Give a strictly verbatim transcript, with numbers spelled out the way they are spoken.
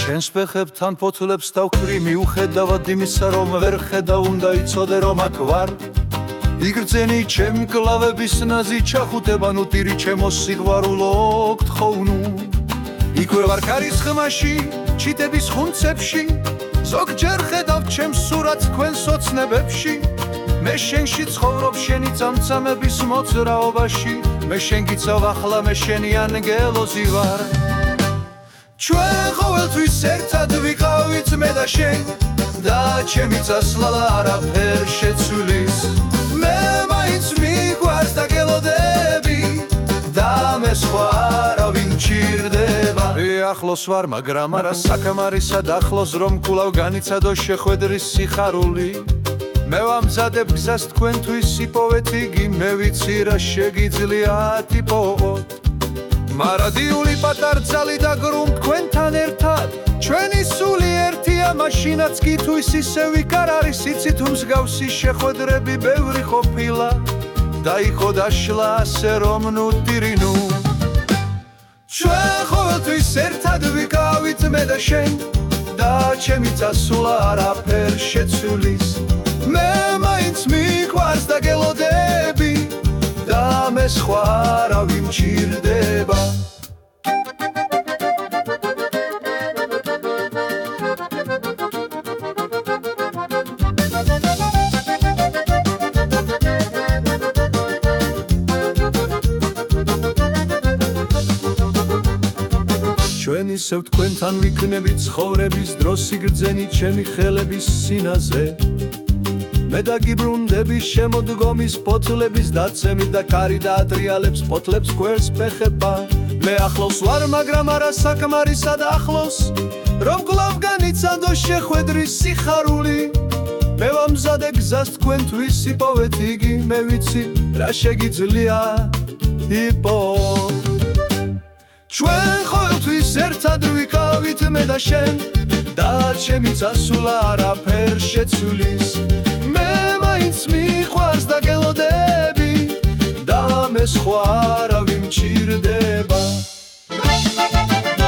შენს ფეხებთან ფოთლებს დავქრი მიუხედავად იმისა რომ ვერ ხედავ უნდა იცოდე რომ აქ ვარ იგრძენი ჩემი კლავების ნაზი ჩახუტება ნუ ტირი ჩემო სიყვარულო გთხოვნუ იქვე ვარ ქარის ხმაში ჩიტების ხუნცებში ზოგჯერ ხედავ ჩემს სურათს თქვენს ოცნებებში მე შენში ცხოვრობ შენი წამწამების მოძრაობაში მე შენ გიცავ ახლა მე შენი ანგელოზი ვარ ჩვენ ყოველთვის ერთად ვიყავით მე და შენ და ჩემი წასვლა არაფერ შეცვლის მე მაინც მიყვარს და გელოდები და მე სხვა არავინ მჭირდება ახლოს ვარ მაგრამ არა საკამარისად ახლოს რომ კვლავ განიცადო შეხვედრის სიხარული მე ვამზადებ გზას თქვენთვის იპოვეთ იგი მე ვიცი რა შეგიძლია ტიპოთ მარადიული პატარძალი და გრუნტ თქვენთან ერთად ჩვენი სული ერთია მაშინაც კი თუ ის ისევ იქ არ არის იცით მსგავსი შეხვედრები ბევრი ყოფილა და იყო დაშლა ასე რომ ნუ ტირი ნუ ჩვენ ყოველთვის ერთად ვიყავით მე და შენ და ჩემი წასვლა არაფერ შეცვლის მე მაინც მიყვარს და გელოდები და მე სხვა არავინ მჭირდება ჩვენ ისევ თქვენთან ვიქნებით ცხოვრების დროს იგრძენი ჩემი ხელების სინაზე მე დაგიბრუნდები შემოდგომის ფოთლების დაცემით და კარი დაატრიალებს ფოთლებს გვერდს ფეხება მე ახლოს ვარ მაგრამ არა საკმარისად ახლოს რომ კვლავ განიცადო შეხვედრის სიხარული მე ვამზადებ გზას თქვენთვის იპოვეთ იგი მე ვიცი რა შეგიძლია იპოვოთ ჩვენ ყოველთვის ერთად ვიყავით მე და შენ და ჩემი წასვლა არაფერ შეცვლის მე მაინც მიყვარს და გელოდები და მე სხვა არავინ მჭირდება